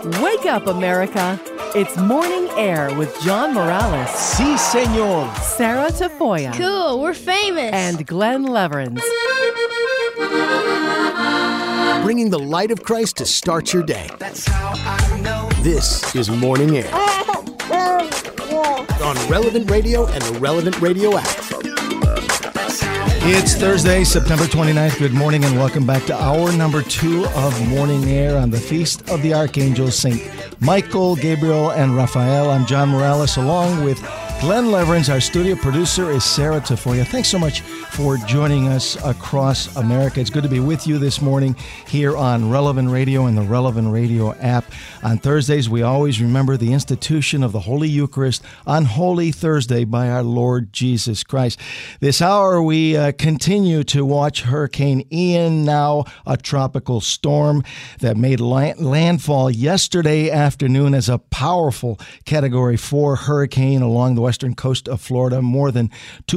Wake up, America. It's Morning Air with John Morales. Si, senor. Sarah Tafoya. Cool, we're famous. And Glenn Leverins. Bringing the light of Christ to start your day. That's how I know. This is Morning Air. On Relevant Radio and the Relevant Radio app. It's Thursday, September 29th. Good morning and welcome back to hour number 2 of Morning Air on the Feast of the Archangels, St. Michael, Gabriel, and Raphael. I'm John Morales along with Glenn Leverins. Our studio producer is Sarah Tafoya. Thanks so much for joining us across America. It's good to be with you this morning here on Relevant Radio and the Relevant Radio app. On Thursdays, we always remember the institution of the Holy Eucharist on Holy Thursday by our Lord Jesus Christ. This hour, we continue to watch Hurricane Ian, now a tropical storm that made landfall yesterday afternoon as a powerful Category 4 hurricane along the western coast of Florida. More than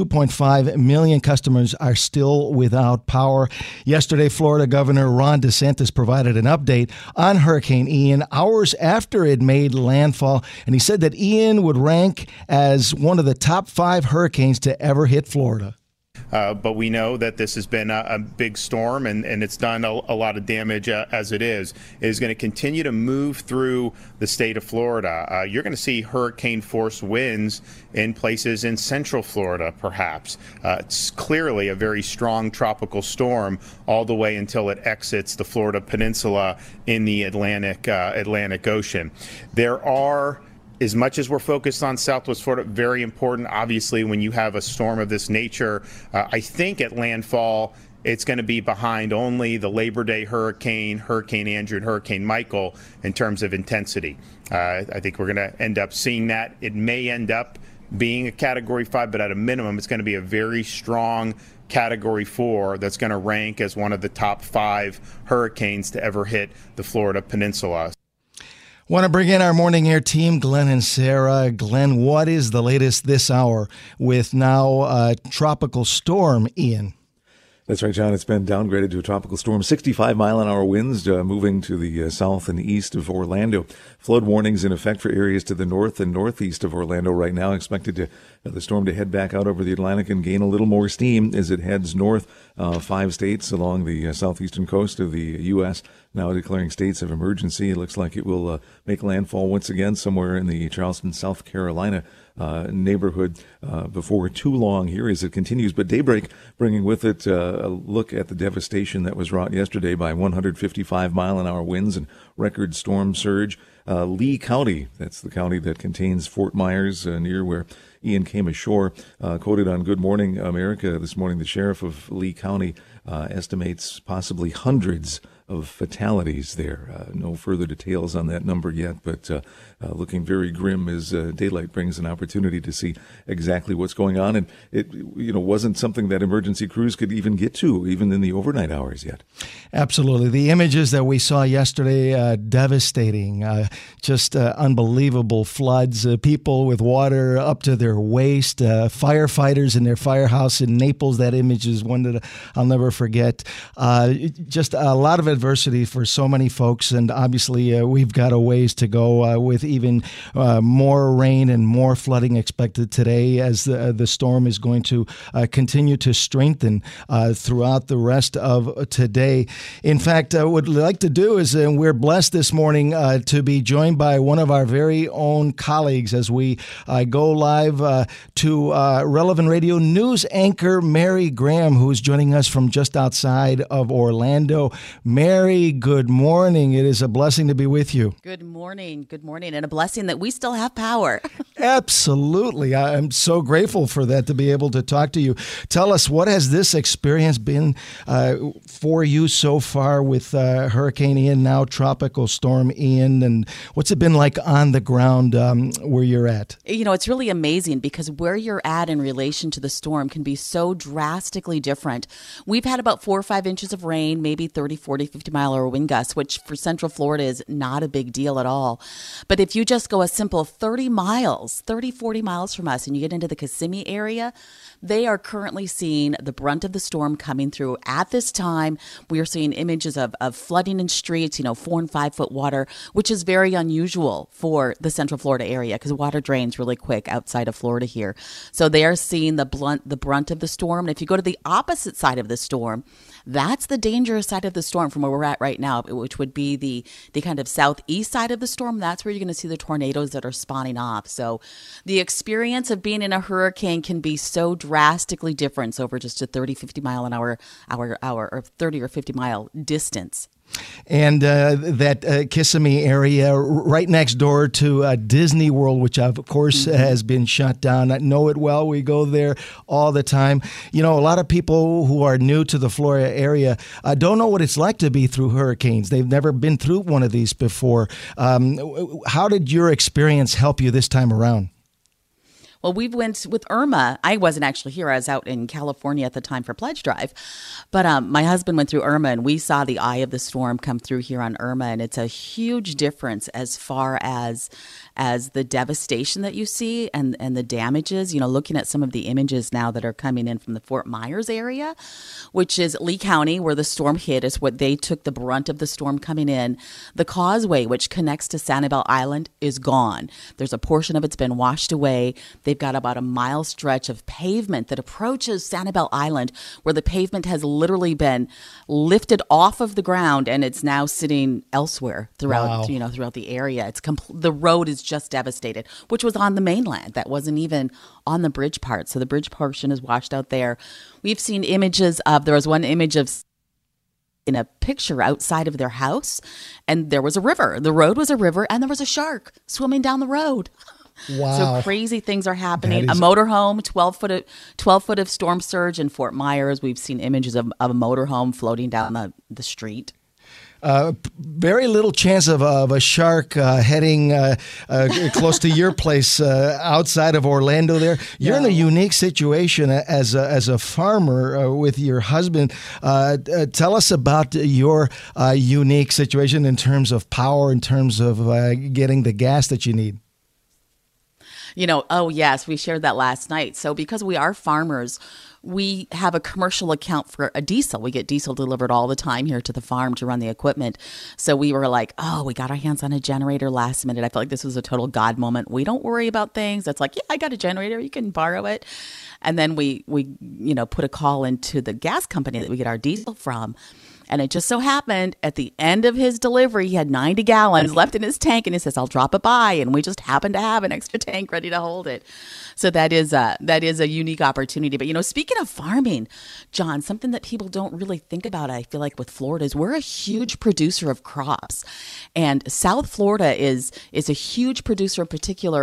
2.5 million customers are still without power. Yesterday, Florida Governor Ron DeSantis provided an update on Hurricane Ian hours after it made landfall, and he said that Ian would rank as one of the top 5 hurricanes to ever hit Florida. But we know that this has been a big storm, and it's done a lot of damage as it is. It is going to continue to move through the state of Florida. You're going to see hurricane-force winds in places in central Florida, perhaps. It's clearly a very strong tropical storm all the way until it exits the Florida Peninsula in the Atlantic Ocean. There are, as much as we're focused on Southwest Florida, very important, obviously, when you have a storm of this nature. I think at landfall, it's going to be behind only the Labor Day hurricane, Hurricane Andrew, and Hurricane Michael in terms of intensity. I think we're going to end up seeing that. It may end up being a Category 5, but at a minimum, it's going to be a very strong Category 4 that's going to rank as one of the top 5 hurricanes to ever hit the Florida Peninsula. Want to bring in our Morning Air team, Glenn and Sarah. Glenn, what is the latest this hour with now Tropical Storm Ian? That's right, John. It's been downgraded to a tropical storm. 65-mile-an-hour winds moving to the south and east of Orlando. Flood warnings in effect for areas to the north and northeast of Orlando right now. Expected the storm to head back out over the Atlantic and gain a little more steam as it heads north. 5 states along the southeastern coast of the U.S. now declaring states of emergency. It looks like it will make landfall once again somewhere in the Charleston, South Carolina neighborhood before too long here as it continues. But daybreak bringing with it a look at the devastation that was wrought yesterday by 155-mile-an-hour winds and record storm surge. Lee County, that's the county that contains Fort Myers near where Ian came ashore, quoted on Good Morning America this morning. The sheriff of Lee County estimates possibly hundreds of fatalities there. No further details on that number yet, but looking very grim as daylight brings an opportunity to see exactly what's going on. And it wasn't something that emergency crews could even get to, even in the overnight hours yet. Absolutely. The images that we saw yesterday, devastating, just unbelievable floods, people with water up to their waist, firefighters in their firehouse in Naples. That image is one that I'll never forget. Just a lot of adversity for so many folks, and obviously we've got a ways to go with even more rain and more flooding expected today as the storm is going to continue to strengthen throughout the rest of today. In fact, what we'd like to do is we're blessed this morning to be joined by one of our very own colleagues as we go live to Relevant Radio news anchor Mary Graham, who is joining us from just outside of Orlando. Mary, good morning. It is a blessing to be with you. Good morning. Good morning. And a blessing that we still have power. Absolutely. I'm so grateful for that, to be able to talk to you. Tell us, what has this experience been for you so far with Hurricane Ian, now Tropical Storm Ian, and what's it been like on the ground where you're at? You know, it's really amazing because where you're at in relation to the storm can be so drastically different. We've had about 4 or 5 inches of rain, maybe 30, 40, 50-mile-an-hour wind gusts, which for Central Florida is not a big deal at all. But if you just go a simple 40 miles from us, and you get into the Kissimmee area, they are currently seeing the brunt of the storm coming through. At this time, we are seeing images of flooding in streets, 4 and 5 foot water, which is very unusual for the Central Florida area because water drains really quick outside of Florida here. So they are seeing the brunt of the storm. And if you go to the opposite side of the storm, that's the dangerous side of the storm from where we're at right now, which would be the kind of southeast side of the storm. That's where you're going to see the tornadoes that are spawning off. So the experience of being in a hurricane can be so drastically different over just a 30, 50 mile an hour or 30 or 50 mile distance. And that Kissimmee area right next door to Disney World, which of course has been shut down. I know it well. We go there all the time. A lot of people who are new to the Florida area don't know what it's like to be through hurricanes. They've never been through one of these before. How did your experience help you this time around? Well, we went with Irma. I wasn't actually here. I was out in California at the time for Pledge Drive. But my husband went through Irma, and we saw the eye of the storm come through here on Irma. And it's a huge difference as far as the devastation that you see and the damages. Looking at some of the images now that are coming in from the Fort Myers area, which is Lee County, where the storm hit, is what they took the brunt of the storm coming in. The causeway, which connects to Sanibel Island, is gone. There's a portion of it's been washed away. They've got about a mile stretch of pavement that approaches Sanibel Island, where the pavement has literally been lifted off of the ground and it's now sitting elsewhere throughout, throughout the area. It's the road is just devastated, which was on the mainland. That wasn't even on the bridge part. So the bridge portion is washed out there. We've seen images there was one image of in a picture outside of their house, and there was a river. The road was a river, and there was a shark swimming down the road. Wow. So crazy things are happening. A motorhome, 12 foot of storm surge in Fort Myers. We've seen images of a motorhome floating down the street. Very little chance of a shark heading close to your place outside of Orlando there. You're in a unique situation as a farmer with your husband. Tell us about your unique situation in terms of power, in terms of getting the gas that you need. Oh, yes, we shared that last night. So because we are farmers, we have a commercial account for a diesel. We get diesel delivered all the time here to the farm to run the equipment. So we were like, we got our hands on a generator last minute. I felt like this was a total God moment. We don't worry about things. It's like, yeah, I got a generator. You can borrow it. And then we put a call into the gas company that we get our diesel from. And it just so happened at the end of his delivery, he had 90 gallons left in his tank, and he says, I'll drop it by. And we just happened to have an extra tank ready to hold it. So that is a unique opportunity. But, speaking of farming, John, something that people don't really think about, I feel like with Florida, is we're a huge producer of crops. And South Florida is a huge producer in particular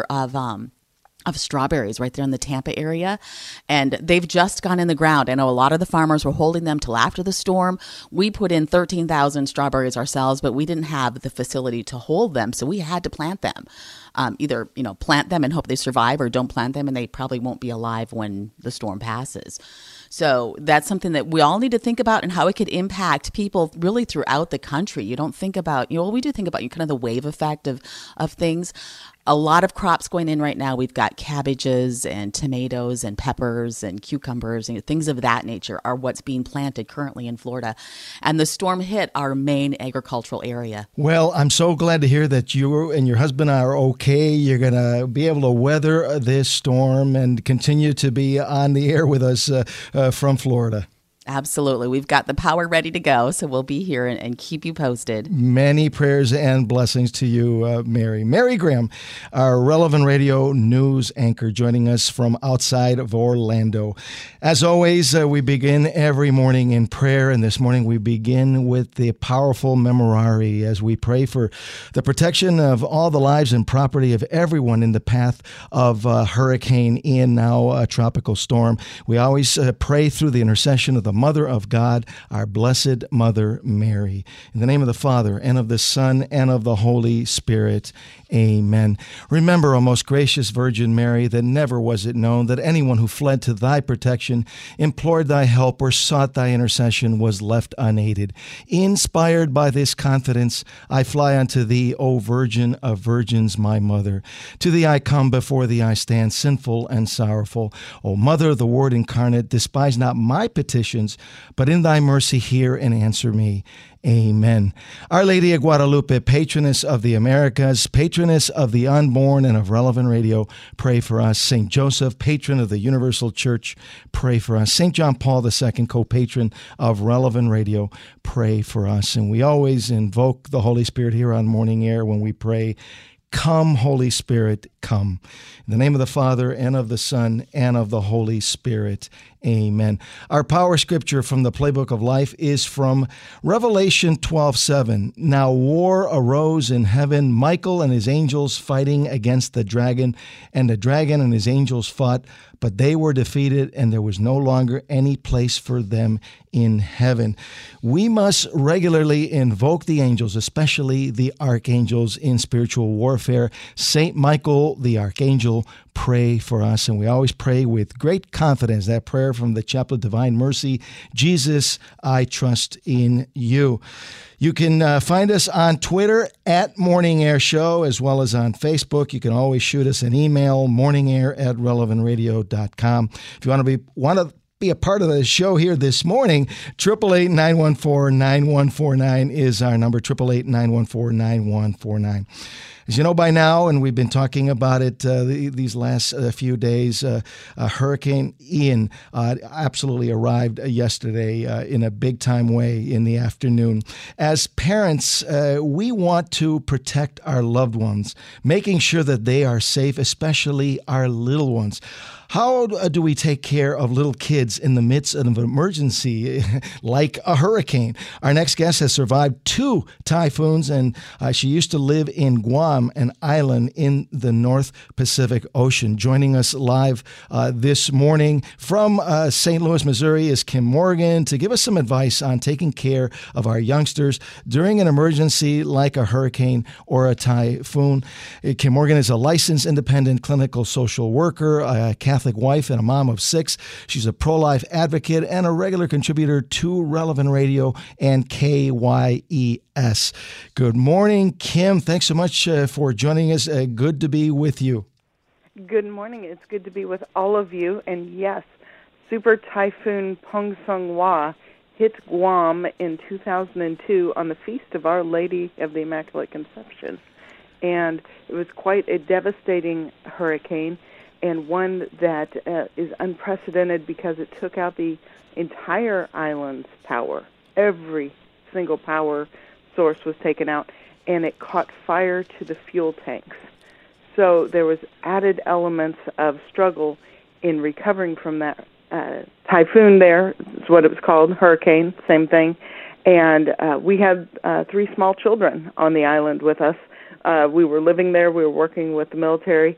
of strawberries right there in the Tampa area. And they've just gone in the ground. I know a lot of the farmers were holding them till after the storm. We put in 13,000 strawberries ourselves, but we didn't have the facility to hold them. So we had to plant them. Either, plant them and hope they survive, or don't plant them and they probably won't be alive when the storm passes. So that's something that we all need to think about, and how it could impact people really throughout the country. You don't think about, we do think about kind of the wave effect of things. A lot of crops going in right now. We've got cabbages and tomatoes and peppers and cucumbers and things of that nature are what's being planted currently in Florida. And the storm hit our main agricultural area. Well, I'm so glad to hear that you and your husband are okay. You're going to be able to weather this storm and continue to be on the air with us from Florida. Absolutely. We've got the power ready to go, so we'll be here and keep you posted. Many prayers and blessings to you, Mary. Mary Graham, our Relevant Radio news anchor, joining us from outside of Orlando. As always, we begin every morning in prayer, and this morning we begin with the powerful Memorare as we pray for the protection of all the lives and property of everyone in the path of Hurricane Ian, now a tropical storm. We always pray through the intercession of the Mother of God, our Blessed Mother Mary. In the name of the Father, and of the Son, and of the Holy Spirit. Amen. Remember, O most gracious Virgin Mary, that never was it known that anyone who fled to thy protection, implored thy help, or sought thy intercession was left unaided. Inspired by this confidence, I fly unto thee, O Virgin of Virgins, my Mother. To thee I come, before thee I stand, sinful and sorrowful. O Mother of the Word incarnate, despise not my petitions, but in thy mercy hear and answer me. Amen. Our Lady of Guadalupe, patroness of the Americas, patroness of the unborn and of Relevant Radio, pray for us. St. Joseph, patron of the Universal Church, pray for us. St. John Paul II, co-patron of Relevant Radio, pray for us. And we always invoke the Holy Spirit here on Morning Air when we pray, "Come, Holy Spirit, come." In the name of the Father, and of the Son, and of the Holy Spirit. Amen. Our power scripture from the Playbook of Life is from Revelation 12:7. Now war arose in heaven, Michael and his angels fighting against the dragon, and the dragon and his angels fought, but they were defeated, and there was no longer any place for them in heaven. We must regularly invoke the angels, especially the archangels, in spiritual warfare. Saint Michael, the archangel, pray for us, and we always pray with great confidence that prayer from the Chapel of Divine Mercy, Jesus, I trust in you. You can find us on Twitter at Morning Air Show, as well as on Facebook. You can always shoot us an email, morningair@relevantradio.com. If you want to be a part of the show here this morning, 888-914-9149 is our number, 888-914-9149. As you know by now, and we've been talking about it these last few days, Hurricane Ian absolutely arrived yesterday in a big-time way in the afternoon. As parents, we want to protect our loved ones, making sure that they are safe, especially our little ones. How do we take care of little kids in the midst of an emergency like a hurricane? Our next guest has survived 2 typhoons, and she used to live in Guam, an island in the North Pacific Ocean. Joining us live this morning from St. Louis, Missouri, is Kim Morgan to give us some advice on taking care of our youngsters during an emergency like a hurricane or a typhoon. Kim Morgan is a licensed independent clinical social worker, a Catholic wife, and a mom of 6. She's a pro-life advocate and a regular contributor to Relevant Radio and KYES. Good morning, Kim. Thanks so much for joining us. Good to be with you. Good morning. It's good to be with all of you. And yes, Super Typhoon Pongsung-Hwa hit Guam in 2002 on the Feast of Our Lady of the Immaculate Conception. And it was quite a devastating hurricane, and one that is unprecedented because it took out the entire island's power. Every single power source was taken out, and it caught fire to the fuel tanks. So there was added elements of struggle in recovering from that typhoon there. Is what it was called, hurricane, same thing. And we had 3 small children on the island with us. We were living there. We were working with the military.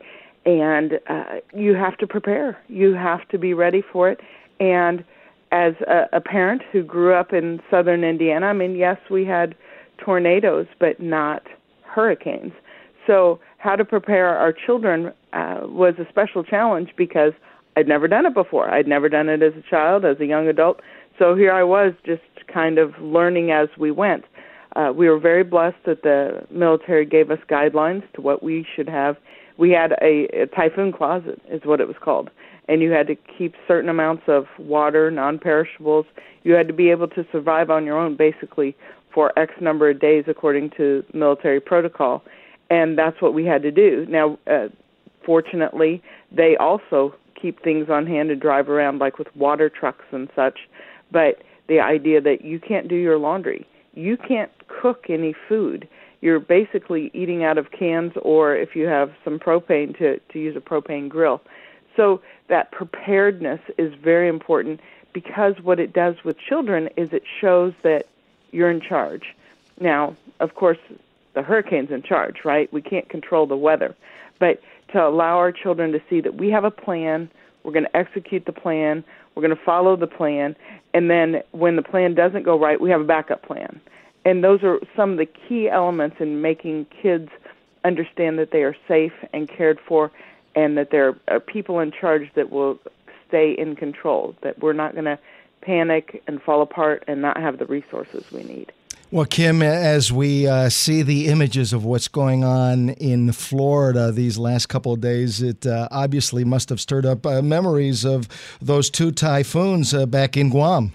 And you have to prepare. You have to be ready for it. And as a parent who grew up in southern Indiana, I mean, yes, we had tornadoes, but not hurricanes. So how to prepare our children was a special challenge because I'd never done it before. I'd never done it as a child, as a young adult. So here I was just kind of learning as we went. We were very blessed that the military gave us guidelines to what we should have. We had a typhoon closet, is what it was called, and you had to keep certain amounts of water, non-perishables. You had to be able to survive on your own, basically, for X number of days according to military protocol, and that's what we had to do. Now, fortunately, they also keep things on hand and drive around, like with water trucks and such, but the idea that you can't do your laundry, you can't cook any food. You're basically eating out of cans, or if you have some propane, to use a propane grill. So that preparedness is very important, because what it does with children is it shows that you're in charge. Now, of course, the hurricane's in charge, right? We can't control the weather. But to allow our children to see that we have a plan, We're going to execute the plan. We're going to follow the plan. And then when the plan doesn't go right, we have a backup plan. And those are some of the key elements in making kids understand that they are safe and cared for, and that there are people in charge that will stay in control, that we're not going to panic and fall apart and not have the resources we need. Well, Kim, as we see the images of what's going on in Florida these last couple of days, it obviously must have stirred up memories of those two typhoons back in Guam.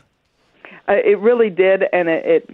It really did, and it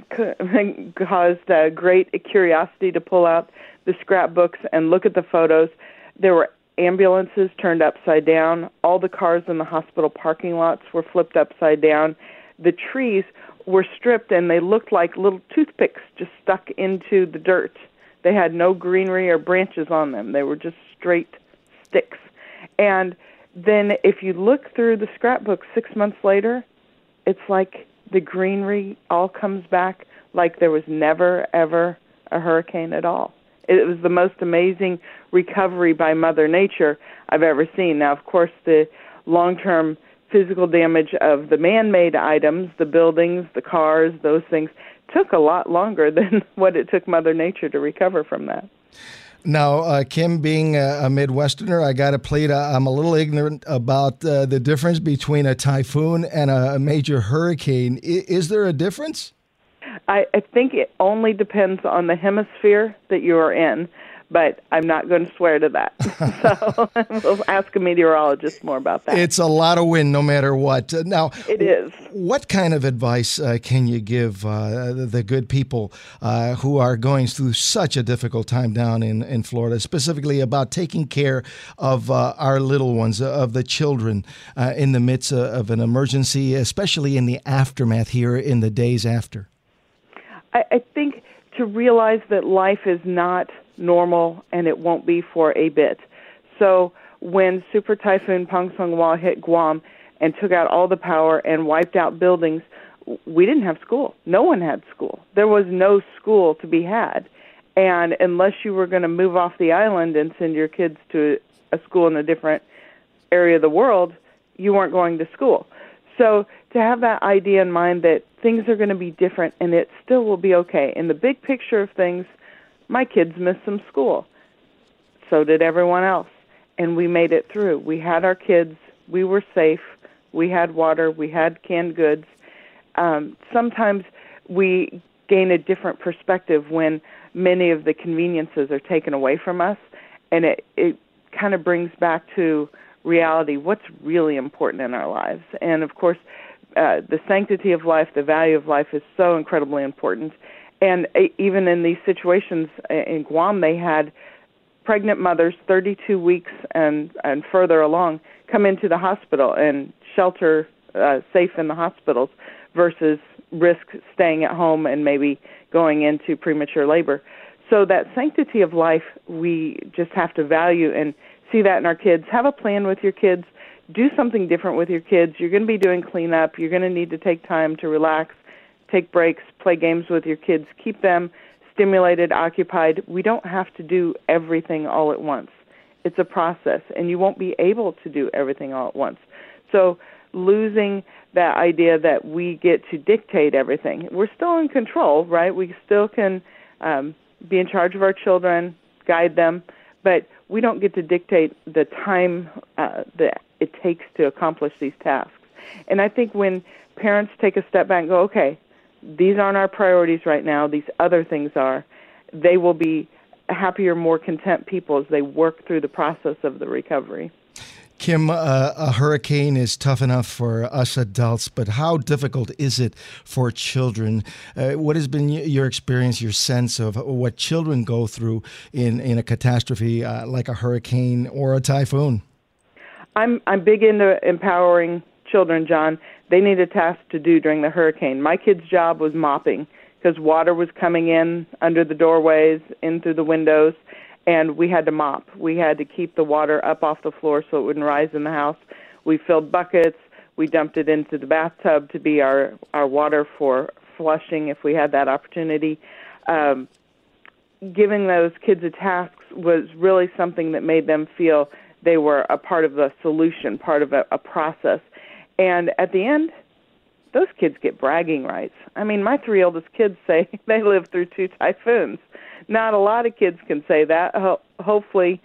caused great curiosity to pull out the scrapbooks and look at the photos. There were ambulances turned upside down. All the cars in the hospital parking lots were flipped upside down. The trees were stripped, and they looked like little toothpicks just stuck into the dirt. They had no greenery or branches on them. They were just straight sticks. And then if you look through the scrapbook 6 months later, it's like the greenery all comes back like there was never, ever a hurricane at all. It was the most amazing recovery by Mother Nature I've ever seen. Now, of course, the long-term physical damage of the man-made items, the buildings, the cars, those things, took a lot longer than what it took Mother Nature to recover from that. Now, Kim, being a Midwesterner, I got to plead, I'm a little ignorant about the difference between a typhoon and a major hurricane. Is there a difference? I think it only depends on the hemisphere that you are in, but I'm not going to swear to that. So we'll ask a meteorologist more about that. It's a lot of wind no matter what. Now, it is. What kind of advice can you give the good people who are going through such a difficult time down in Florida, specifically about taking care of our little ones, of the children in the midst of an emergency, especially in the aftermath here in the days after? I think to realize that life is not normal and it won't be for a bit. So when Super Typhoon Pongsonghwa hit Guam and took out all the power and wiped out buildings, we didn't have school. No one had school. There was no school to be had. And unless you were going to move off the island and send your kids to a school in a different area of the world, you weren't going to school. So to have that idea in mind that things are going to be different and it still will be okay. In the big picture of things, my kids missed some school. So did everyone else. And we made it through. We had our kids. We were safe. We had water. We had canned goods. Sometimes we gain a different perspective when many of the conveniences are taken away from us, and it kind of brings back to reality what's really important in our lives. And, of course, the sanctity of life, the value of life is so incredibly important. And even in these situations in Guam, they had pregnant mothers 32 weeks and further along come into the hospital and shelter safe in the hospitals versus risk staying at home and maybe going into premature labor. So that sanctity of life, we just have to value and see that in our kids. Have a plan with your kids. Do something different with your kids. You're going to be doing cleanup. You're going to need to take time to relax, take breaks, play games with your kids. Keep them stimulated, occupied. We don't have to do everything all at once. It's a process, and you won't be able to do everything all at once. So losing that idea that we get to dictate everything. We're still in control, right? We still can be in charge of our children, guide them, but we don't get to dictate the time that it takes to accomplish these tasks. And I think when parents take a step back and go, okay, these aren't our priorities right now, these other things are, they will be happier, more content people as they work through the process of the recovery. Kim, a hurricane is tough enough for us adults, but how difficult is it for children? What has been your experience, your sense of what children go through in a catastrophe like a hurricane or a typhoon? I'm big into empowering children, John. They need a task to do during the hurricane. My kid's job was mopping because water was coming in under the doorways, in through the windows, and we had to mop. We had to keep the water up off the floor so it wouldn't rise in the house. We filled buckets. We dumped it into the bathtub to be our water for flushing if we had that opportunity. Giving those kids a task was really something that made them feel They were a part of the solution, part of a process. And at the end, those kids get bragging rights. I mean, my 3 oldest kids say they lived through 2 typhoons. Not a lot of kids can say that. Hopefully,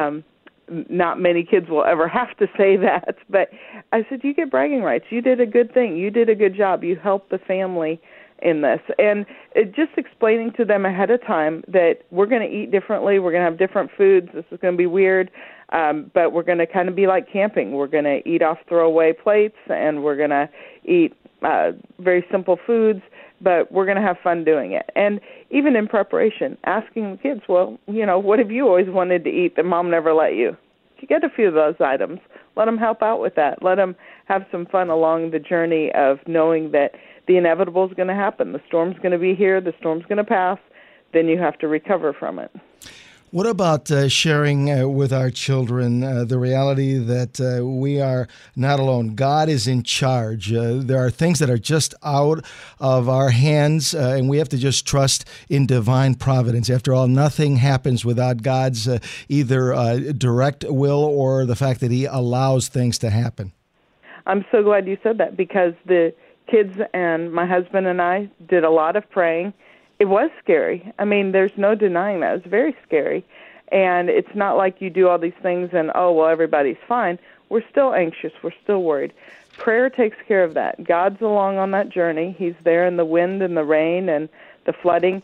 not many kids will ever have to say that. But I said, you get bragging rights. You did a good thing. You did a good job. You helped the family in this. And just explaining to them ahead of time that we're going to eat differently. We're going to have different foods. This is going to be weird. But we're going to kind of be like camping. We're going to eat off throwaway plates, and we're going to eat very simple foods, but we're going to have fun doing it. And even in preparation, asking the kids, well, what have you always wanted to eat that Mom never let you? You get a few of those items. Let them help out with that. Let them have some fun along the journey of knowing that the inevitable is going to happen. The storm's going to be here. The storm's going to pass. Then you have to recover from it. What about sharing with our children the reality that we are not alone? God is in charge. There are things that are just out of our hands, and we have to just trust in divine providence. After all, nothing happens without God's either direct will or the fact that He allows things to happen. I'm so glad you said that, because the kids and my husband and I did a lot of praying. It was scary. I mean, there's no denying that. It was very scary. And it's not like you do all these things and, everybody's fine. We're still anxious. We're still worried. Prayer takes care of that. God's along on that journey. He's there in the wind and the rain and the flooding.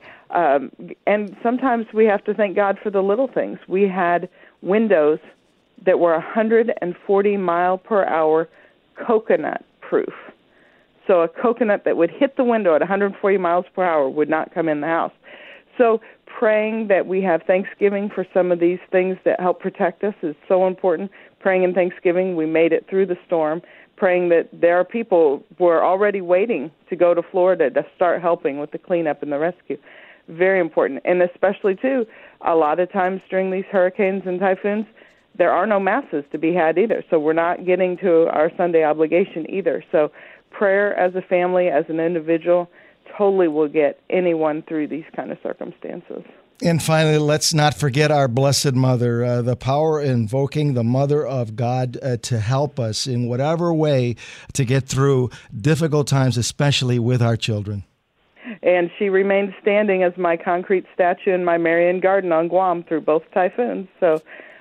And sometimes we have to thank God for the little things. We had windows that were 140 mile per hour coconut proof. So a coconut that would hit the window at 140 miles per hour would not come in the house. So praying that we have Thanksgiving for some of these things that help protect us is so important. Praying in Thanksgiving we made it through the storm. Praying that there are people who are already waiting to go to Florida to start helping with the cleanup and the rescue. Very important. And especially, too, a lot of times during these hurricanes and typhoons, there are no masses to be had either. So we're not getting to our Sunday obligation either. So prayer as a family, as an individual, totally will get anyone through these kind of circumstances. And finally, let's not forget our Blessed Mother, the power in invoking the Mother of God to help us in whatever way to get through difficult times, especially with our children. And she remains standing as my concrete statue in my Marion garden on Guam through both typhoons. So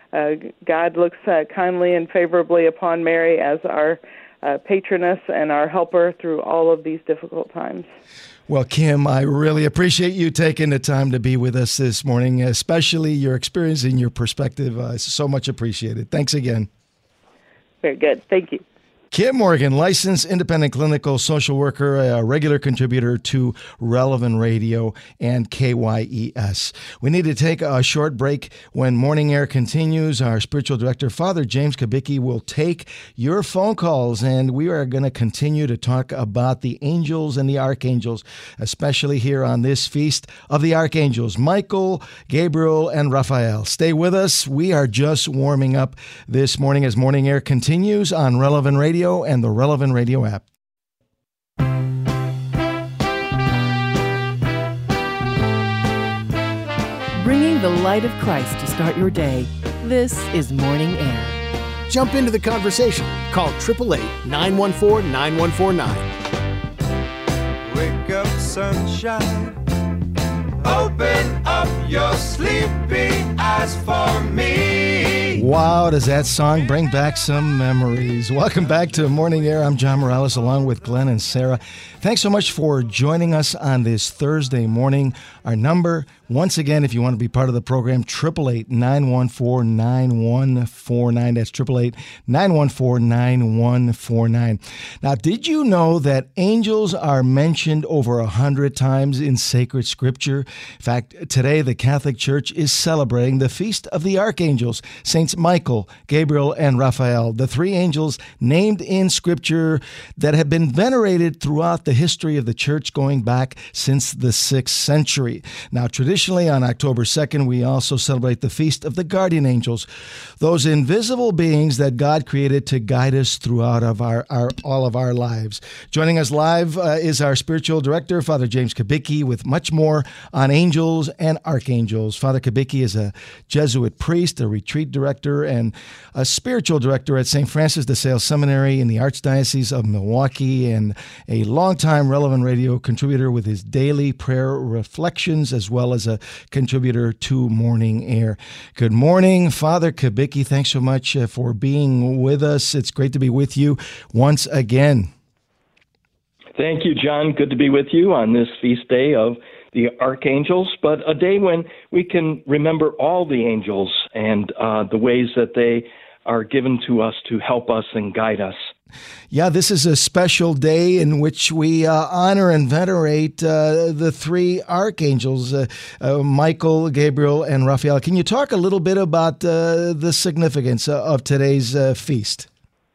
God looks kindly and favorably upon Mary as our patroness and our helper through all of these difficult times. Well, Kim, I really appreciate you taking the time to be with us this morning, especially your experience and your perspective. So much appreciated. Thanks again. Very good. Thank you. Kim Morgan, licensed independent clinical social worker, a regular contributor to Relevant Radio and KYES. We need to take a short break. When Morning Air continues, our spiritual director, Father James Kubicki, will take your phone calls, and we are going to continue to talk about the angels and the archangels, especially here on this Feast of the Archangels, Michael, Gabriel, and Raphael. Stay with us. We are just warming up this morning as Morning Air continues on Relevant Radio and the Relevant Radio app. Bringing the light of Christ to start your day. This is Morning Air. Jump into the conversation. Call 888-9149-9149. Wake up, sunshine. Open up your sleepy eyes for me. Wow, does that song bring back some memories? Welcome back to Morning Air. I'm John Morales along with Glenn and Sarah. Thanks so much for joining us on this Thursday morning. Our number, once again, if you want to be part of the program, 888-914-9149. That's 888-914-9149. Now, did you know that angels are mentioned over 100 times in sacred scripture? In fact, today the Catholic Church is celebrating the Feast of the Archangels, Saints Michael, Gabriel, and Raphael, the three angels named in scripture that have been venerated throughout the history of the Church going back since the 6th century. Now, tradition Additionally, on October 2nd, we also celebrate the Feast of the Guardian Angels, those invisible beings that God created to guide us throughout all of our lives. Joining us live is our spiritual director, Father James Kubicki, with much more on angels and archangels. Father Kubicki is a Jesuit priest, a retreat director, and a spiritual director at St. Francis de Sales Seminary in the Archdiocese of Milwaukee, and a longtime Relevant Radio contributor with his daily prayer reflections, as well as a contributor to Morning Air. Good morning, Father Kubicki. Thanks so much for being with us. It's great to be with you once again. Thank you, John. Good to be with you on this feast day of the archangels, but a day when we can remember all the angels and the ways that they are given to us to help us and guide us. Yeah, this is a special day in which we honor and venerate the three archangels, Michael, Gabriel, and Raphael. Can you talk a little bit about the significance of today's feast?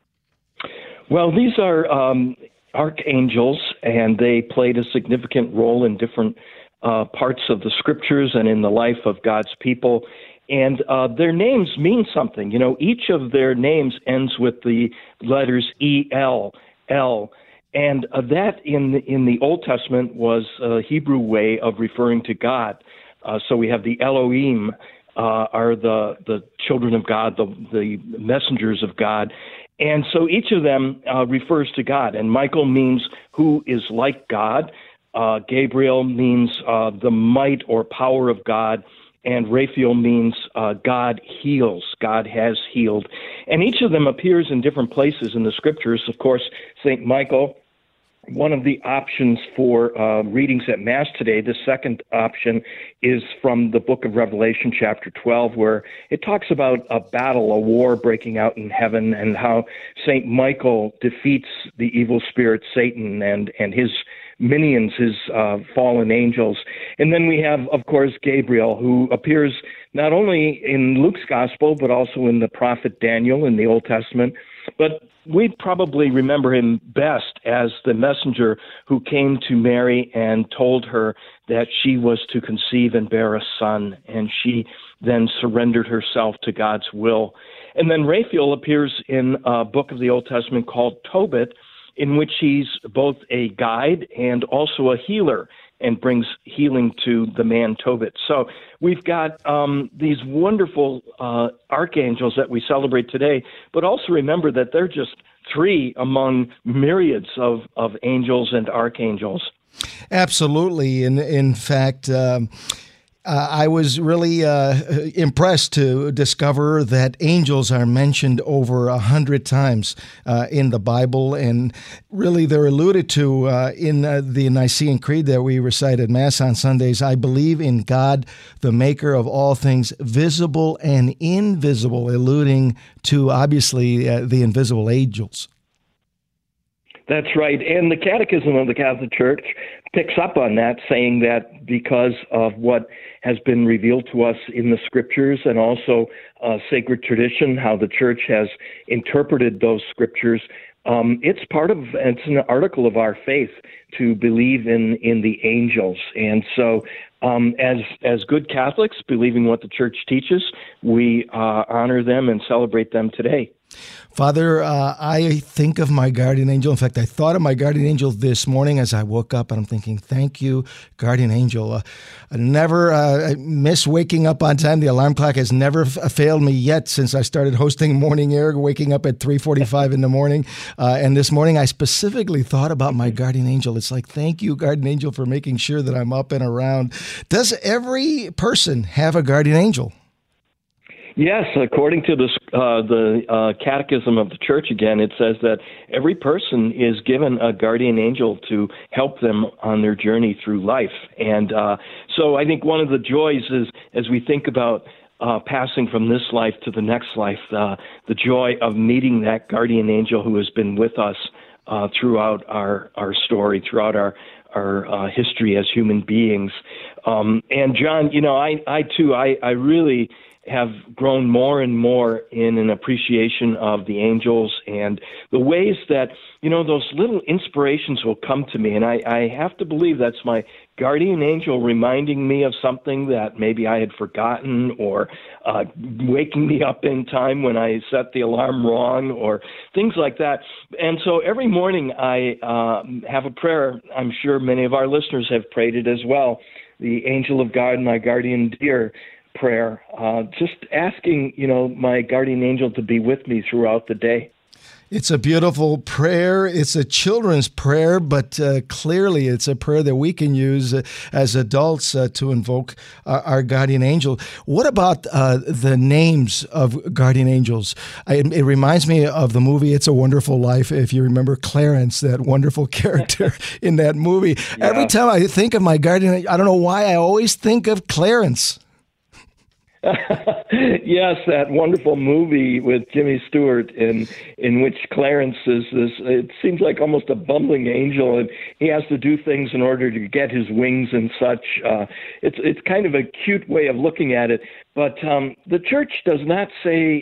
Well, these are archangels, and they played a significant role in different parts of the scriptures and in the life of God's people. And their names mean something. You know, each of their names ends with the letters E-L, L. And that in the Old Testament was a Hebrew way of referring to God. So we have the Elohim, are the children of God, the messengers of God. And so each of them refers to God. And Michael means who is like God. Gabriel means the might or power of God. And Raphael means God heals. God has healed. And each of them appears in different places in the scriptures. Of course, St. Michael, one of the options for readings at Mass today, the second option is from the book of Revelation, chapter 12, where it talks about a battle, a war breaking out in heaven, and how St. Michael defeats the evil spirit Satan and his minions, his fallen angels. And then we have, of course, Gabriel, who appears not only in Luke's gospel, but also in the prophet Daniel in the Old Testament. But we probably remember him best as the messenger who came to Mary and told her that she was to conceive and bear a son, and she then surrendered herself to God's will. And then Raphael appears in a book of the Old Testament called Tobit, in which he's both a guide and also a healer and brings healing to the man Tobit. So we've got these wonderful archangels that we celebrate today, but also remember that they're just three among myriads of angels and archangels. Absolutely. In fact, I was really impressed to discover that angels are mentioned over 100 times in the Bible, and really they're alluded to in the Nicene Creed that we recite at Mass on Sundays. I believe in God, the maker of all things visible and invisible, alluding to, obviously, the invisible angels. That's right. And the Catechism of the Catholic Church picks up on that, saying that because of what has been revealed to us in the scriptures and also sacred tradition, how the church has interpreted those scriptures, it's an article of our faith to believe in the angels. And so as good Catholics, believing what the church teaches, we honor them and celebrate them today. Father, I think of my guardian angel. In fact, I thought of my guardian angel this morning as I woke up, and I'm thinking, thank you, guardian angel. I never miss waking up on time. The alarm clock has never failed me yet since I started hosting Morning Air, waking up at 3:45 in the morning. And this morning, I specifically thought about my guardian angel. It's like, thank you, guardian angel, for making sure that I'm up and around. Does every person have a guardian angel? Yes, according to the Catechism of the Church, again, it says that every person is given a guardian angel to help them on their journey through life. And so I think one of the joys is, as we think about passing from this life to the next life, the joy of meeting that guardian angel who has been with us throughout our story, throughout our history as human beings. And John, you know, I really have grown more and more in an appreciation of the angels and the ways that, those little inspirations will come to me. And I have to believe that's my guardian angel reminding me of something that maybe I had forgotten, or waking me up in time when I set the alarm wrong, or things like that. And so every morning I have a prayer. I'm sure many of our listeners have prayed it as well. The angel of God, my guardian dear prayer, just asking, my guardian angel to be with me throughout the day. It's a beautiful prayer. It's a children's prayer, but clearly it's a prayer that we can use as adults to invoke our guardian angel. What about the names of guardian angels? It reminds me of the movie It's a Wonderful Life, if you remember Clarence, that wonderful character in that movie. Yeah. Every time I think of my guardian, I don't know why, I always think of Clarence. Yes, that wonderful movie with Jimmy Stewart in which Clarence is this, it seems like almost a bumbling angel, and he has to do things in order to get his wings and such. It's kind of a cute way of looking at it. But the church does not say,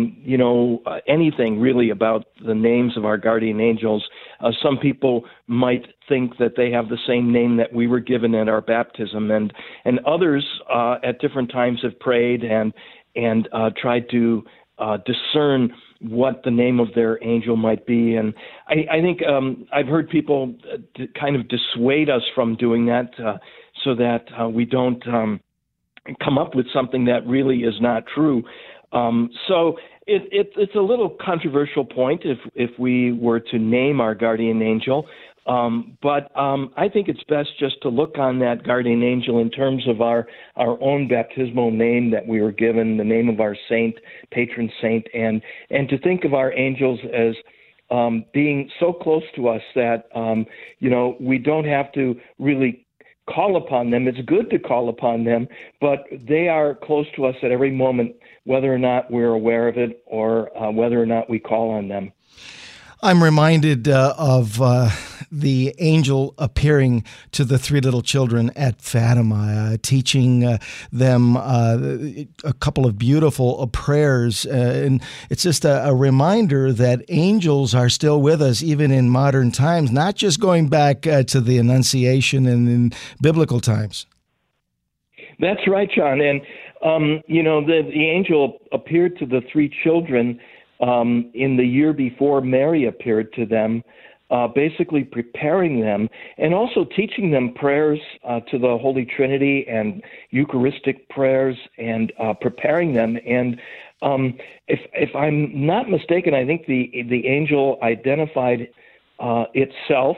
anything really about the names of our guardian angels. Some people might think that they have the same name that we were given at our baptism, and others at different times have prayed and tried to discern what the name of their angel might be. And I think I've heard people kind of dissuade us from doing that so that we don't come up with something that really is not true. So it's a little controversial point if we were to name our guardian angel. But I think it's best just to look on that guardian angel in terms of our own baptismal name that we were given, the name of our saint, patron saint, and to think of our angels as being so close to us that, we don't have to really call upon them. It's good to call upon them, but they are close to us at every moment, whether or not we're aware of it or whether or not we call on them. I'm reminded of the angel appearing to the three little children at Fatima, teaching them a couple of beautiful prayers. And it's just a reminder that angels are still with us, even in modern times, not just going back to the Annunciation and in biblical times. That's right, John. And, the angel appeared to the three children in the year before Mary appeared to them, basically preparing them and also teaching them prayers to the Holy Trinity and Eucharistic prayers and preparing them. And if I'm not mistaken, I think the angel identified itself.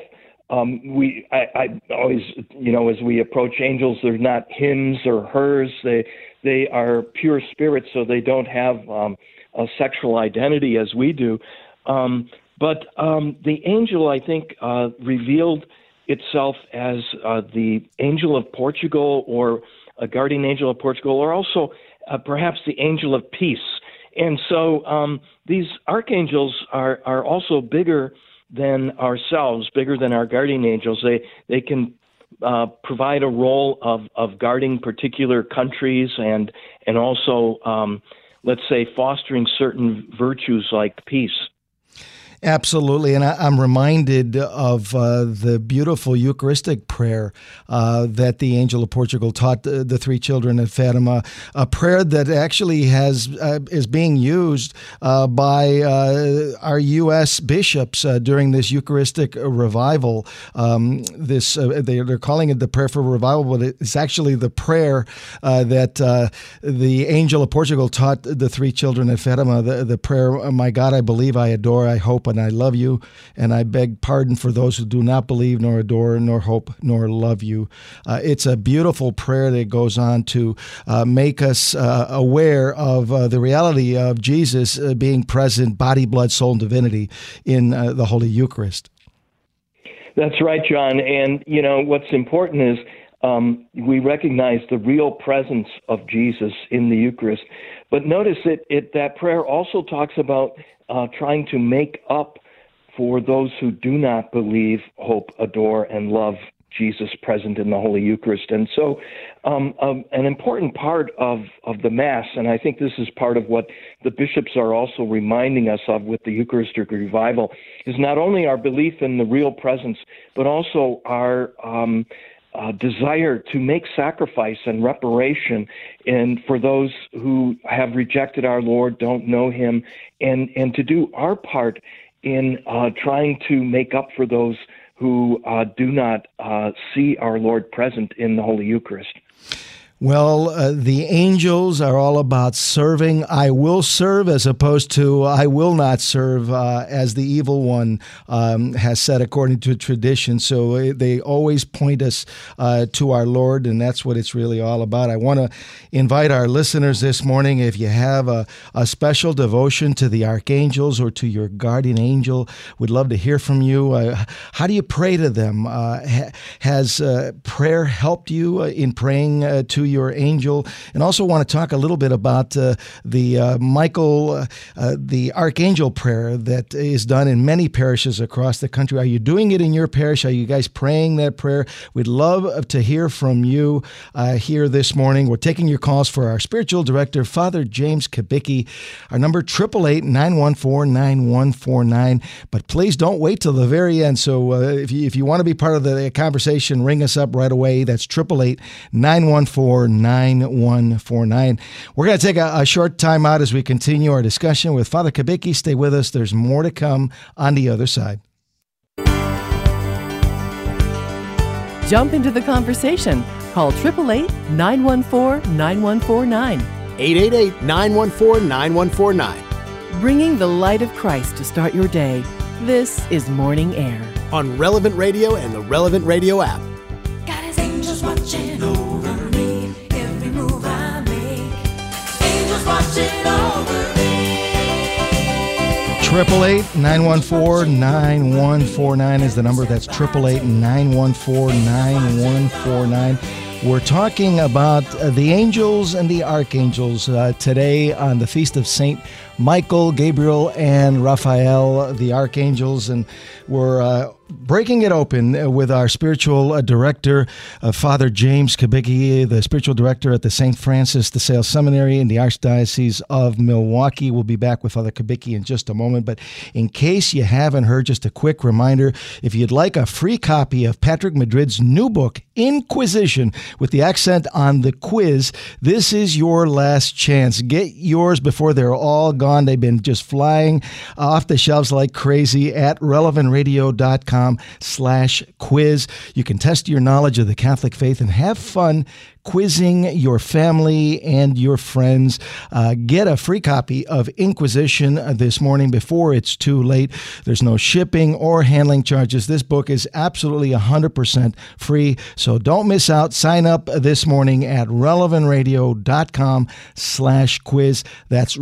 I always, as we approach angels, they're not hims or hers. They are pure spirits, so they don't have a sexual identity as we do. But the angel, I think, revealed itself as the angel of Portugal, or a guardian angel of Portugal, or also perhaps the angel of peace. And so these archangels are also bigger than ourselves, bigger than our guardian angels. They can provide a role of guarding particular countries and also let's say, fostering certain virtues like peace. Absolutely, and I'm reminded of the beautiful Eucharistic prayer that the Angel of Portugal taught the three children at Fatima, a prayer that actually is being used by our U.S. bishops during this Eucharistic revival. They're calling it the prayer for revival, but it's actually the prayer that the Angel of Portugal taught the three children at Fatima, the prayer, "My God, I believe, I adore, I hope, and I love you, and I beg pardon for those who do not believe, nor adore, nor hope, nor love you." It's a beautiful prayer that goes on to make us aware of the reality of Jesus being present, body, blood, soul, and divinity in the Holy Eucharist. That's right, John. And, what's important is we recognize the real presence of Jesus in the Eucharist. But notice that prayer also talks about trying to make up for those who do not believe, hope, adore, and love Jesus present in the Holy Eucharist. And so an important part of the Mass, and I think this is part of what the bishops are also reminding us of with the Eucharistic revival, is not only our belief in the real presence, but also our desire to make sacrifice and reparation for those who have rejected our Lord, don't know him, and to do our part in trying to make up for those who do not see our Lord present in the Holy Eucharist. Well, the angels are all about serving. I will serve as opposed to I will not serve, as the evil one has said according to tradition. So they always point us to our Lord, and that's what it's really all about. I want to invite our listeners this morning, if you have a special devotion to the archangels or to your guardian angel, we'd love to hear from you. How do you pray to them? Has prayer helped you in praying to your angel? And also want to talk a little bit about the Michael, the Archangel prayer that is done in many parishes across the country. Are you doing it in your parish? Are you guys praying that prayer? We'd love to hear from you here this morning. We're taking your calls for our spiritual director, Father James Kubicki. Our number, 888-914-9149. But please don't wait till the very end. So if you want to be part of the conversation, ring us up right away. That's 888-914-9149. We're going to take a short time out as we continue our discussion with Father Kubicki. Stay with us. There's more to come on the other side. Jump into the conversation. Call 888-914-9149. 888-914-9149. Bringing the light of Christ to start your day. This is Morning Air. On Relevant Radio and the Relevant Radio app. Got his angels watching over me. Every move I make. Angels watching over me. 888-914-9149 is the number. That's 888-914-9149. We're talking about the angels and the archangels today on the Feast of St. Michael, Gabriel, and Raphael, the archangels, and we're breaking it open with our spiritual director, Father James Kubicki, the spiritual director at the St. Francis de Sales Seminary in the Archdiocese of Milwaukee. We'll be back with Father Kubicki in just a moment, but in case you haven't heard, just a quick reminder, if you'd like a free copy of Patrick Madrid's new book, Inquisition, with the accent on the quiz, this is your last chance. Get yours before they're all gone. They've been just flying off the shelves like crazy at relevantradio.com/quiz. You can test your knowledge of the Catholic faith and have fun quizzing your family and your friends. Get a free copy of Inquisition this morning before it's too late. There's no shipping or handling charges. This book is absolutely 100% free, so don't miss out. Sign up this morning at relevantradio.com/quiz. That's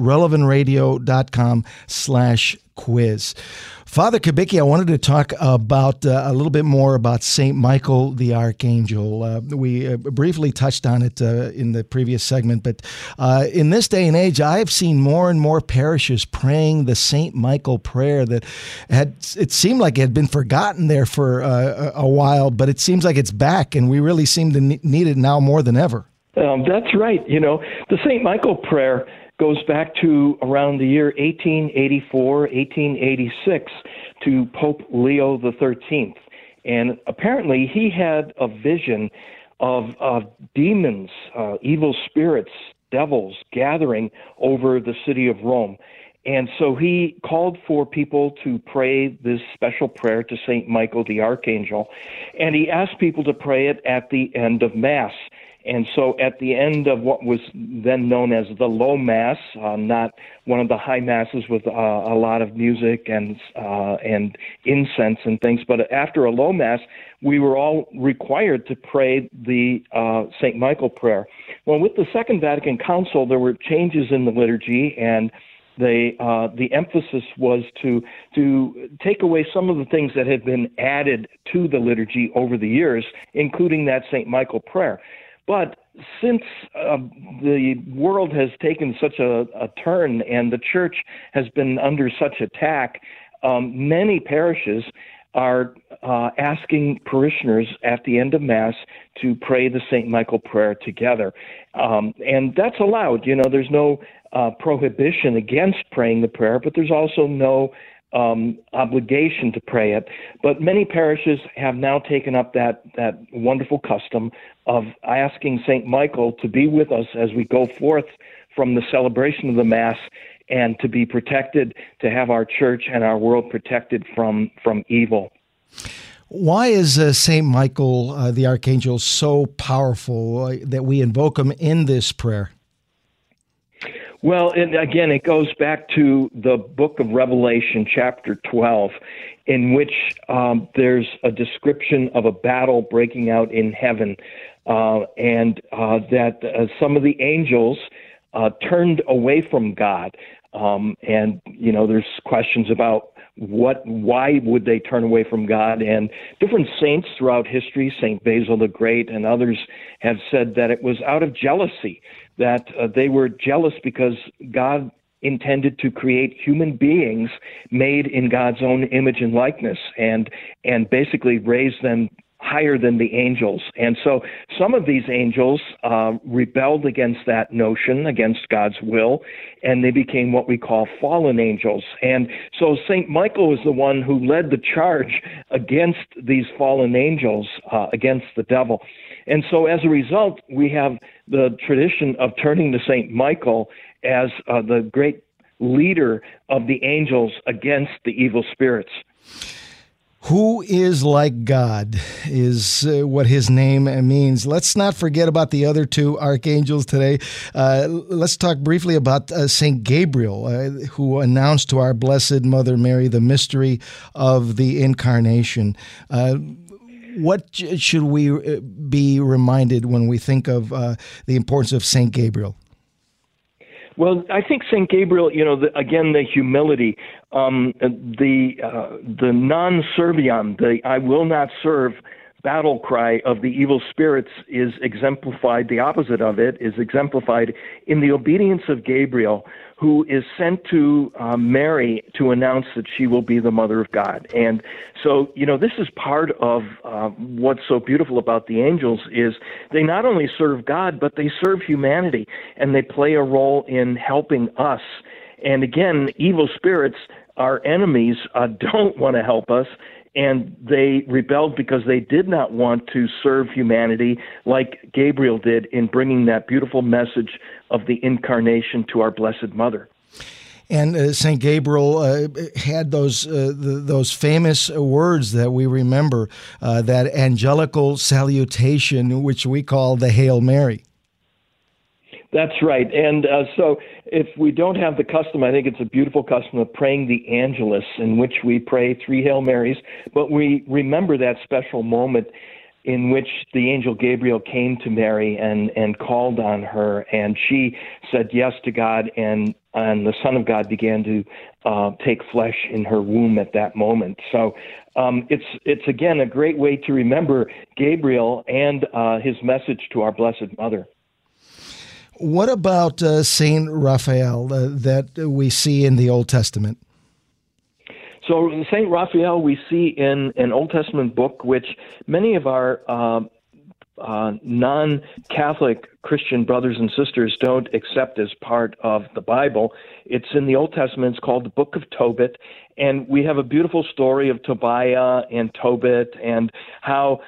relevantradio.com/quiz. Father Kubicki, I wanted to talk about a little bit more about St. Michael the Archangel. We briefly touched on it in the previous segment, but in this day and age, I've seen more and more parishes praying the St. Michael prayer that it seemed like it had been forgotten there for a while, but it seems like it's back, and we really seem to need it now more than ever. That's right. You know, the St. Michael prayer goes back to around the year 1884, 1886 to Pope Leo XIII. And apparently he had a vision of demons, evil spirits, devils gathering over the city of Rome. And so he called for people to pray this special prayer to St. Michael the Archangel, and he asked people to pray it at the end of Mass. And so at the end of what was then known as the low Mass, not one of the high Masses with a lot of music and incense and things, but after a low Mass, we were all required to pray the St. Michael prayer. Well, with the Second Vatican Council, there were changes in the liturgy, and the emphasis was to take away some of the things that had been added to the liturgy over the years, including that St. Michael prayer. But since the world has taken such a turn and the church has been under such attack, many parishes are asking parishioners at the end of Mass to pray the St. Michael prayer together. And that's allowed. There's no prohibition against praying the prayer, but there's also no obligation to pray it. But many parishes have now taken up that wonderful custom of asking St. Michael to be with us as we go forth from the celebration of the Mass and to be protected, to have our church and our world protected from evil. Why is St. Michael, the Archangel, so powerful that we invoke him in this prayer? Well, and again, it goes back to the book of Revelation, chapter 12, in which there's a description of a battle breaking out in heaven, and that some of the angels turned away from God. And, there's questions about why would they turn away from God? And different saints throughout history, St. Basil the Great and others, have said that it was out of jealousy, that they were jealous because God intended to create human beings made in God's own image and likeness, and basically raise them higher than the angels. And so some of these angels rebelled against that notion, against God's will, and they became what we call fallen angels. And so St. Michael was the one who led the charge against these fallen angels, against the devil. And so as a result, we have the tradition of turning to St. Michael as the great leader of the angels against the evil spirits. Who is like God is what his name means. Let's not forget about the other two archangels today. Let's talk briefly about St. Gabriel, who announced to our Blessed Mother Mary the mystery of the Incarnation. What should we be reminded when we think of the importance of St. Gabriel? Well, I think St. Gabriel, again, the humility, the non-serviam, the I will not serve battle cry of the evil spirits is exemplified, the opposite of it is exemplified in the obedience of Gabriel, who is sent to Mary to announce that she will be the mother of God. And so, this is part of what's so beautiful about the angels is they not only serve God, but they serve humanity, and they play a role in helping us. And again, evil spirits, our enemies, don't want to help us, and they rebelled because they did not want to serve humanity like Gabriel did in bringing that beautiful message of the Incarnation to our Blessed Mother. And St. Gabriel had those famous words that we remember, that angelical salutation, which we call the Hail Mary. That's right. And so if we don't have the custom, I think it's a beautiful custom of praying the Angelus, in which we pray 3 Hail Marys, but we remember that special moment in which the angel Gabriel came to Mary and called on her, and she said yes to God, and the Son of God began to take flesh in her womb at that moment. So it's again a great way to remember Gabriel and his message to our Blessed Mother. What about Saint Raphael that we see in the Old Testament? So Saint Raphael we see in an Old Testament book, which many of our non-Catholic Christian brothers and sisters don't accept as part of the Bible. It's in the Old Testament. It's called the Book of Tobit, and we have a beautiful story of Tobiah and Tobit and how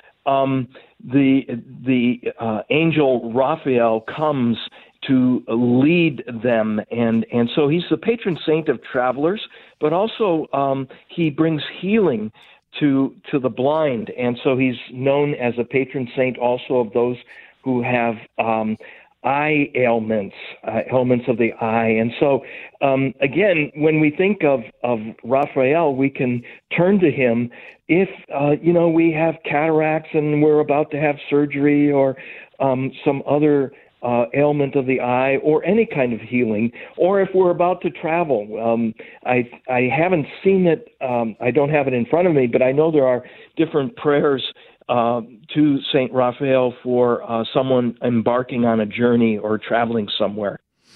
the angel Raphael comes to lead them, and so he's the patron saint of travelers, but also he brings healing to the blind, and so he's known as a patron saint also of those who have eye ailments, ailments of the eye. And so again, when we think of Raphael, we can turn to him if we have cataracts and we're about to have surgery, or some other ailment of the eye, or any kind of healing, or if we're about to travel. I haven't seen it, I don't have it in front of me, but I know there are different prayers to St. Raphael for someone embarking on a journey or traveling somewhere.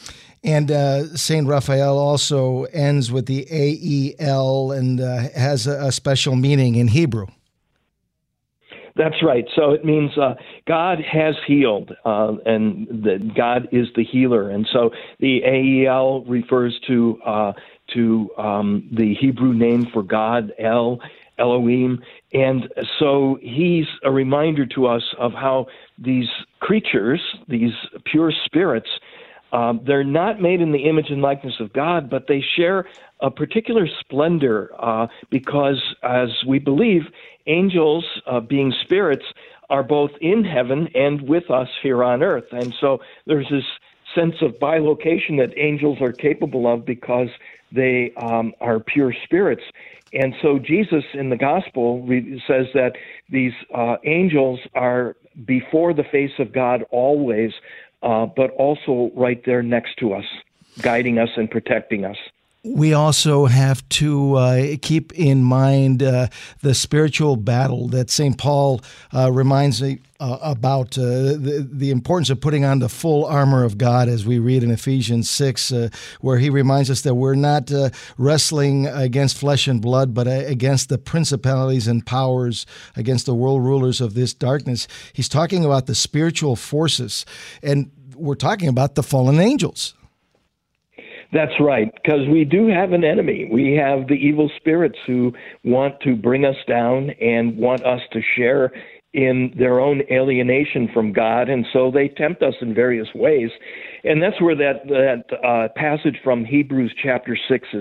And St. Raphael also ends with the A-E-L and has a special meaning in Hebrew. That's right. So it means God has healed, and that God is the healer. And so the AEL refers to the Hebrew name for God, Elohim. And so he's a reminder to us of how these creatures, these pure spirits, they're not made in the image and likeness of God, but they share a particular splendor because, as we believe, angels, being spirits, are both in heaven and with us here on earth. And so there's this sense of bilocation that angels are capable of because they are pure spirits. And so Jesus in the gospel says that these angels are before the face of God always, but also right there next to us, guiding us and protecting us. We also have to keep in mind the spiritual battle that St. Paul reminds me about the importance of putting on the full armor of God, as we read in Ephesians 6, where he reminds us that we're not wrestling against flesh and blood, but against the principalities and powers, against the world rulers of this darkness. He's talking about the spiritual forces, and we're talking about the fallen angels. That's right, because we do have an enemy. We have the evil spirits who want to bring us down and want us to share in their own alienation from God, and so they tempt us in various ways. And that's where that passage from Ephesians chapter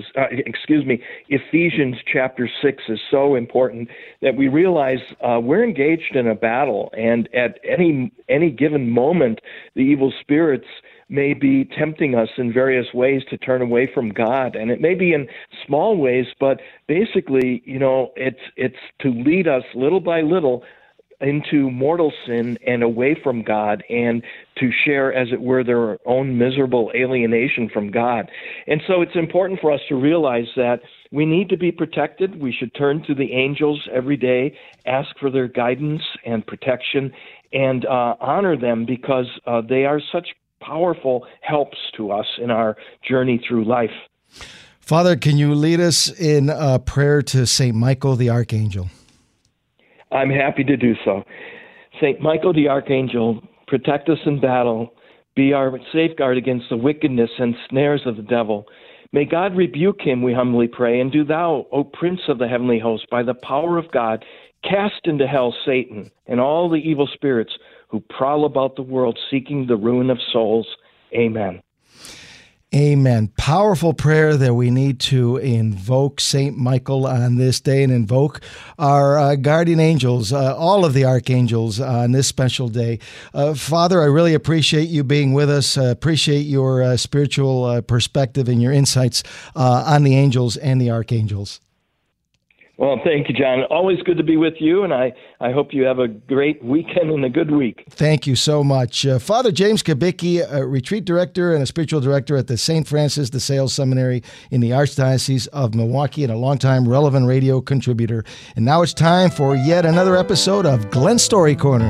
6 is so important, that we realize we're engaged in a battle, and at any given moment, the evil spirits may be tempting us in various ways to turn away from God. And it may be in small ways, but basically, it's to lead us little by little into mortal sin and away from God, and to share, as it were, their own miserable alienation from God. And so it's important for us to realize that we need to be protected. We should turn to the angels every day, ask for their guidance and protection, and honor them, because they are such powerful helps to us in our journey through life. Father, can you lead us in a prayer to St. Michael the Archangel? I'm happy to do so. St. Michael the Archangel, protect us in battle. Be our safeguard against the wickedness and snares of the devil. May God rebuke him, we humbly pray, and do thou, O Prince of the heavenly host, by the power of God, cast into hell Satan and all the evil spirits who prowl about the world seeking the ruin of souls. Amen. Amen. Powerful prayer that we need to invoke St. Michael on this day, and invoke our guardian angels, all of the archangels on this special day. Father, I really appreciate you being with us. Appreciate your spiritual perspective and your insights on the angels and the archangels. Well, thank you, John. Always good to be with you, and I hope you have a great weekend and a good week. Thank you so much. Father James Kubicki, a retreat director and a spiritual director at the St. Francis de Sales Seminary in the Archdiocese of Milwaukee, and a longtime Relevant Radio contributor. And now it's time for yet another episode of Glenn's Story Corner.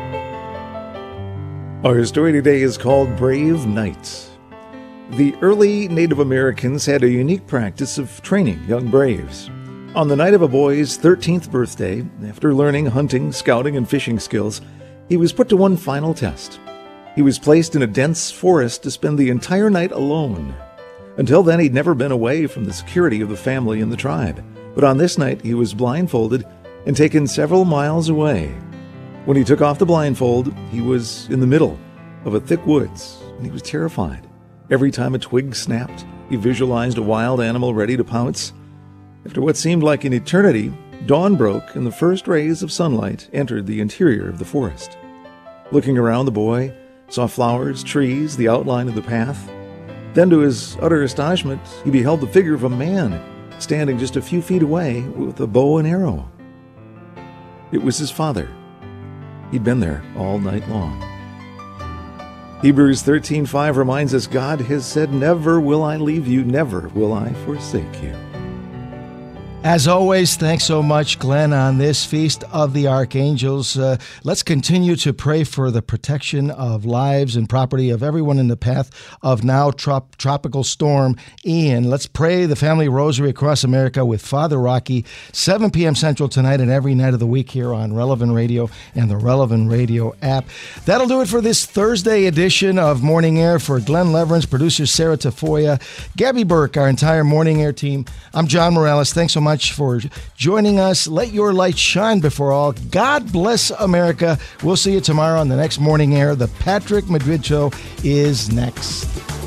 Our story today is called Brave Knights. The early Native Americans had a unique practice of training young braves. On the night of a boy's 13th birthday, after learning hunting, scouting, and fishing skills, he was put to one final test. He was placed in a dense forest to spend the entire night alone. Until then, he'd never been away from the security of the family and the tribe. But on this night, he was blindfolded and taken several miles away. When he took off the blindfold, he was in the middle of a thick woods, and he was terrified. Every time a twig snapped, he visualized a wild animal ready to pounce. After what seemed like an eternity, dawn broke and the first rays of sunlight entered the interior of the forest. Looking around, the boy saw flowers, trees, the outline of the path. Then, to his utter astonishment, he beheld the figure of a man standing just a few feet away with a bow and arrow. It was his father. He'd been there all night long. Hebrews 13:5 reminds us God has said, "Never will I leave you, never will I forsake you." As always, thanks so much, Glenn, on this Feast of the Archangels. Let's continue to pray for the protection of lives and property of everyone in the path of now tropical storm Ian. Let's pray the family rosary across America with Father Rocky, 7 p.m. Central tonight and every night of the week here on Relevant Radio and the Relevant Radio app. That'll do it for this Thursday edition of Morning Air. For Glenn Leverance, producer Sarah Tafoya, Gabby Burke, our entire Morning Air team, I'm John Morales. Thanks so much for joining us. Let your light shine before all. God bless America. We'll see you tomorrow on the next Morning Air. The Patrick Madrid Show is next.